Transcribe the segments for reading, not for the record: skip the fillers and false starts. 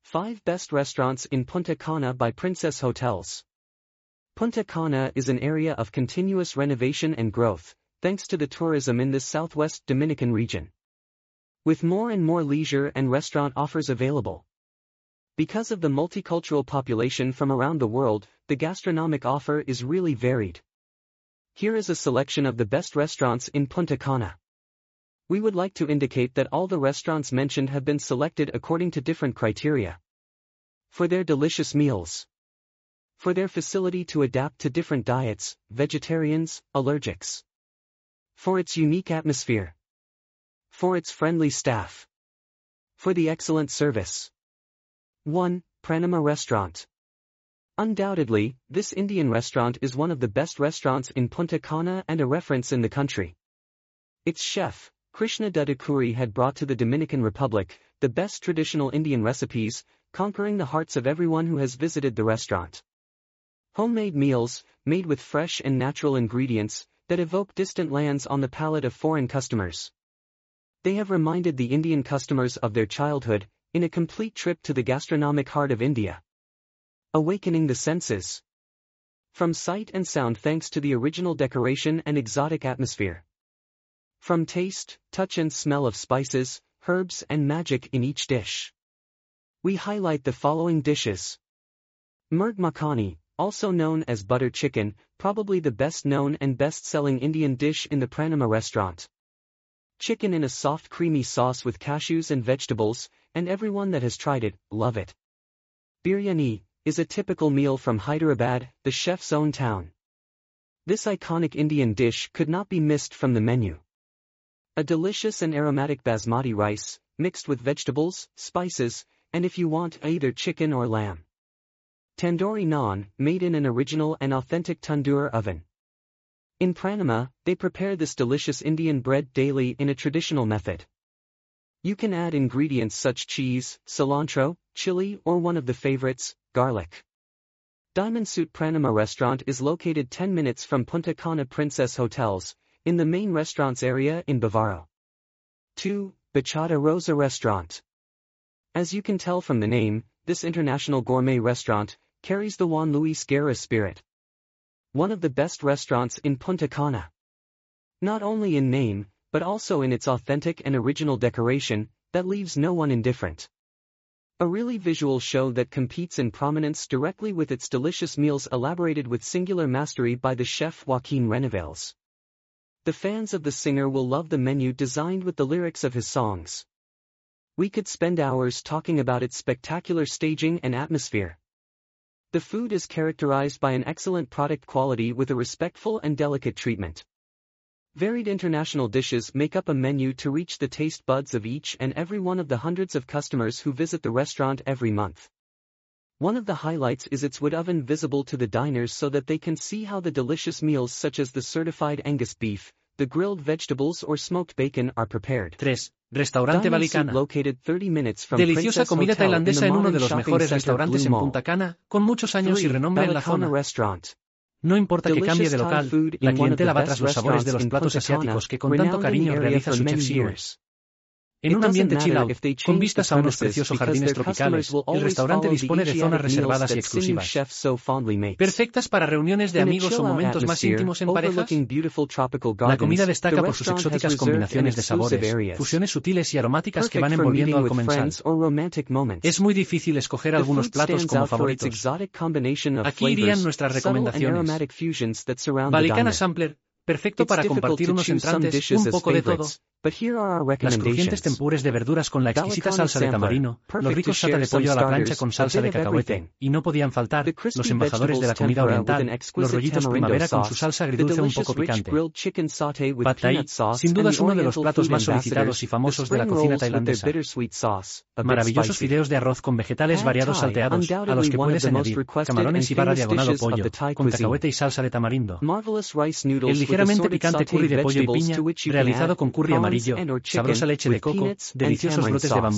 5 Best Restaurants in Punta Cana by Princess Hotels. Punta Cana is an area of continuous renovation and growth, thanks to the tourism in this southwest Dominican region. With more and more leisure and restaurant offers available. Because of the multicultural population from around the world, the gastronomic offer is really varied. Here is a selection of the best restaurants in Punta Cana. We would like to indicate that all the restaurants mentioned have been selected according to different criteria. For their delicious meals. For their facility to adapt to different diets, vegetarians, allergics. For its unique atmosphere. For its friendly staff. For the excellent service. 1. Pranama Restaurant. Undoubtedly, this Indian restaurant is one of the best restaurants in Punta Cana and a reference in the country. Its chef, Krishna Dudukuri, had brought to the Dominican Republic the best traditional Indian recipes, conquering the hearts of everyone who has visited the restaurant. Homemade meals, made with fresh and natural ingredients, that evoke distant lands on the palate of foreign customers. They have reminded the Indian customers of their childhood, in a complete trip to the gastronomic heart of India. Awakening the senses. From sight and sound thanks to the original decoration and exotic atmosphere. From taste, touch and smell of spices, herbs and magic in each dish. We highlight the following dishes. Murg Makhani, also known as butter chicken, probably the best known and best-selling Indian dish in the Pranama restaurant. Chicken in a soft creamy sauce with cashews and vegetables, and everyone that has tried it, love it. Biryani is a typical meal from Hyderabad, the chef's own town. This iconic Indian dish could not be missed from the menu. A delicious and aromatic basmati rice, mixed with vegetables, spices, and if you want, either chicken or lamb. Tandoori naan, made in an original and authentic tandoor oven. In Pranama, they prepare this delicious Indian bread daily in a traditional method. You can add ingredients such cheese, cilantro, chili or one of the favorites, garlic. Diamond Suit Pranama restaurant is located 10 minutes from Punta Cana Princess Hotels, in the main restaurants area in Bavaro. 2. Bachata Rosa Restaurant. As you can tell from the name, this international gourmet restaurant carries the Juan Luis Guerra spirit. One of the best restaurants in Punta Cana. Not only in name, but also in its authentic and original decoration, that leaves no one indifferent. A really visual show that competes in prominence directly with its delicious meals elaborated with singular mastery by the chef Joaquin Renevales. The fans of the singer will love the menu designed with the lyrics of his songs. We could spend hours talking about its spectacular staging and atmosphere. The food is characterized by an excellent product quality with a respectful and delicate treatment. Varied international dishes make up a menu to reach the taste buds of each and every one of the hundreds of customers who visit the restaurant every month. One of the highlights is its wood oven visible to the diners so that they can see how the delicious meals such as the certified Angus beef, the grilled vegetables or smoked bacon are prepared. 3. Restaurante Valicana. Deliciosa comida tailandesa en uno de los mejores restaurantes en Punta Cana, con muchos años y renombre en la zona. No importa que cambie de local, la clientela va tras los sabores de los platos asiáticos que con tanto cariño realiza su chef Siu. En un ambiente chill out, con vistas a unos preciosos jardines tropicales, el restaurante dispone de zonas reservadas y exclusivas, perfectas para reuniones de amigos o momentos más íntimos en parejas. La comida destaca por sus exóticas combinaciones de sabores, fusiones sutiles y aromáticas que van envolviendo al comensal. Es muy difícil escoger algunos platos como favoritos. Aquí irían nuestras recomendaciones. Valicana Sampler, perfecto para compartir unos entrantes, un poco de todo. Las crujientes tempures de verduras con la exquisita salsa de tamarino, los ricos sata de pollo a la plancha con salsa de cacahuete, y no podían faltar, los embajadores de la comida oriental, los rollitos primavera con su salsa agridulce un poco picante. Pad Thai, sin duda es uno de los platos más solicitados y famosos de la cocina tailandesa. Maravillosos fideos de arroz con vegetales variados salteados, a los que puedes añadir camarones y barra diagonal o pollo, con cacahuete y salsa de tamarindo. El ligeramente picante curry de pollo y piña, realizado con curry amarillo, sabrosa leche de coco, deliciosos brotes de bambú,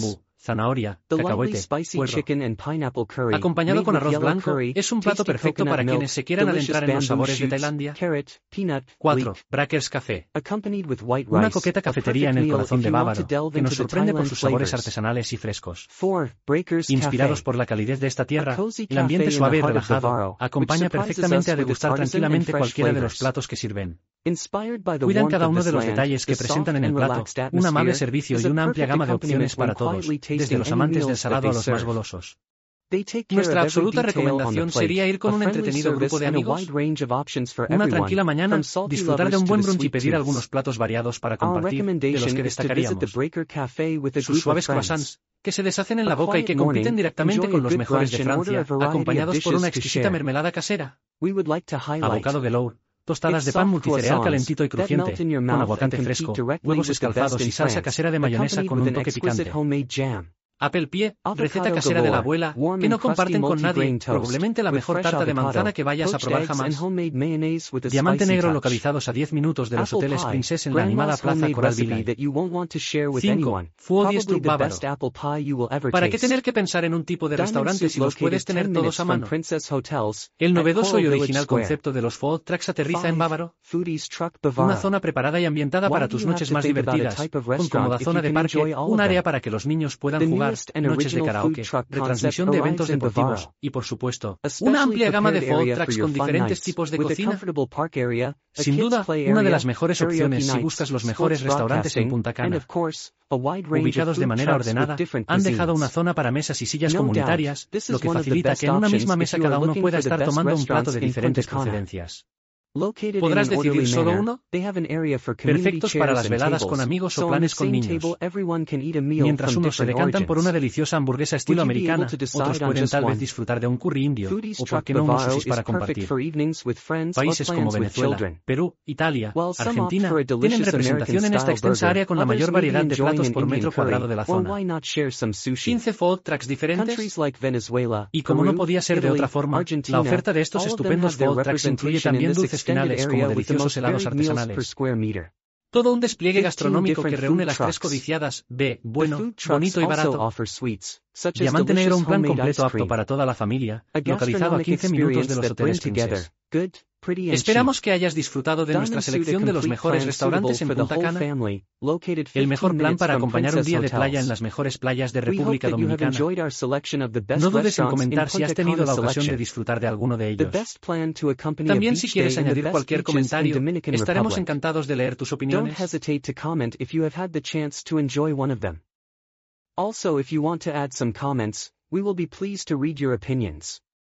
zanahoria, The lightly cacahuete, spicy puerro. chicken and pineapple curry, Acompañado made con with arroz yellow blanco, curry, es un plato tasty perfecto coconut para milk, quienes se quieran delicious adentrar en los bamboo sabores de shoots, Tailandia. carrot, peanut, 4. leek, Brackers Café. accompanied with white rice, Una coqueta a cafetería en perfect el meal corazón if de you want Bávaro, to delve que nos into the sorprende por Thailand sus sabores flavors. artesanales y frescos. 4. Breakers Inspirados Cafe, por la calidez de esta tierra, a cozy el ambiente cafe in suave y the heart of relajado Bávaro, acompaña which surprises perfectamente a us with its degustar artisan and tranquilamente fresh cualquiera de los flavors. platos que sirven. Inspired by the Cuidan warmth cada of uno this de los land, detalles que the presentan soft en el and plato, relaxed un amable atmosphere servicio is y a una amplia perfect gama de accompaniment opciones para when todos, quietly desde tasting los any amantes del meals that salado they a los más serve. golosos. They take care Nuestra of every absoluta detail on the recomendación plate, sería ir con a un friendly entretenido grupo service de and a amigos, wide range of options for una everyone, tranquila mañana, from salty disfrutar de lovers un to buen the brunch y sweet pedir tooths. algunos platos variados para Our compartir, de los recommendation que is to visit the destacaríamos Breaker Cafe with a sus group of suaves friends. croissants, que se deshacen en A la boca y que quiet compiten morning, directamente enjoy con a los good mejores de brunch and order a Francia, variety of acompañados por una dishes to exquisita share. mermelada casera. We would like to highlight Abocado velour, tostadas its de pan soft multicereal croissants calentito y that crujiente, melt in your con mouth and aguacate compete fresco, directly huevos with the best escalfados in y salsa France, casera de mayonesa accompanied con with un an toque exquisite picante. homemade jam. Apple pie, receta Avocado casera de la galore, abuela, warm que and no crusty comparten con nadie, multigrain toast, probablemente la with mejor fresh tarta de avocado, manzana que vayas a poached probar eggs and jamás. homemade mayonnaise with a Diamante spicy negro touch. localizados a 10 minutos de los Apple hoteles pie, Princess en la animada grandma's plaza homemade Coral recipe Village. that you won't want to share with 5. anyone. Foodies Probably Tour the Bávaro. best apple pie you will ever ¿Para qué taste. tener que pensar en un tipo de Diamond restaurante Soup si los puedes located tener 10 todos minutes a from mano? Princess Hotels El at novedoso Coral y Village original Square. concepto de los food trucks aterriza en 5. Bávaro, Foodies Truck una Bavaro. zona preparada y ambientada Why para do tus you have noches to más think about a divertidas, type of con restaurant cómoda if zona you de can parque, enjoy all un of área them? para que los niños puedan The jugar, newest and noches de original food karaoke, truck concept retransmisión de eventos arrives in deportivos Bavaro. y, por supuesto, A una specially amplia gama de prepared food area for trucks your con fun diferentes nights, tipos de with a cocina. comfortable park area, a Sin kids duda, play una de area, las mejores karaoke opciones si nights, buscas los sports mejores restaurantes en broadcasting, Punta and Cana. of course, a wide range of Ubicados de food manera trucks with ordenada, different han dejado una cuisines. zona para mesas y sillas No doubt, comunitarias, this lo is que one of the facilita best que en una options misma if mesa you are cada uno looking pueda for the estar best tomando un plato restaurants de in Punta diferentes Cana. procedencias. Located in ¿Podrás an orderly decidir solo manner, uno? they have an area for community Perfectos para chairs las and veladas con tables, amigos o so on the planes con same niños. table everyone can eat a meal Mientras from unos se different decantan por una origins. deliciosa hamburguesa estilo Would you be able americana, to decide otros on pueden just tal vez one? disfrutar de un curry indio, Foodies o por Truck qué no unos Bavaro sushis is para perfect compartir. for evenings with friends or Países como plans with Venezuela, children. Perú, Italia, While some opt Argentina, for a tienen delicious representación en esta American-style extensa burger, área con la others mayor may be variedad de enjoying platos an por Indian metro curry, cuadrado de la or zona. why not share some sushi? 15 food trucks diferentes. Countries like Venezuela, Y como no Peru, podía ser de Italy, otra forma, Argentina, la oferta de estos all of them estupendos have their food trucks incluye representation in también this dulces extended finales como area with the deliciosos most helados varied meals per artesanales. square meter. Todo un despliegue 15 gastronómico que different reúne food las tres trucks. codiciadas B, The bueno, food trucks bonito y also barato. offer sweets, such as Diamante Negro, delicious un plan homemade completo ice apto cream, para toda la familia, a localizado a gastronomic 15 minutos experience de los that bring hoteles together Princess. good, pretty and cheap. Esperamos que hayas disfrutado de nuestra Diamond Suit, a selección de los complete mejores plan restaurantes en suitable for the Punta whole Cana. family, located El mejor 15 plan minutes para from acompañar un Princess día de playa en Hotels. las mejores playas de We hope República that you have Dominicana. enjoyed our selection of the best No dudes en restaurants in comentar si has Punta tenido Cana la ocasión de selection. disfrutar de alguno de The ellos. best plan to accompany a También si beach quieres day in the añadir best cualquier beaches in comentario, Dominican estaremos Republic. encantados de leer tus Don't opiniones. hesitate to comment if you have had the chance to enjoy one of them. Also, if you want to add some comments, we will be pleased to read your opinions.